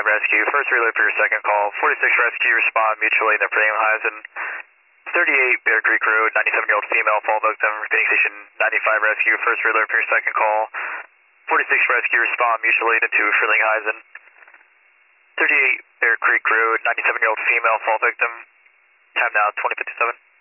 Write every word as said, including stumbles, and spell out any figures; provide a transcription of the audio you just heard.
ninety-five rescue, first reload for your second call. forty-six rescue, respond mutually in the Frelinghuysen. thirty-eight Bear Creek Road, ninety-seven-year-old female fall victim, Phoenix Station ninety-five rescue, first reload for your second call. forty-six rescue, respond mutually to Frelinghuysen. thirty-eight Bear Creek Road, ninety-seven-year-old female fall victim. Time now twenty fifty-seven.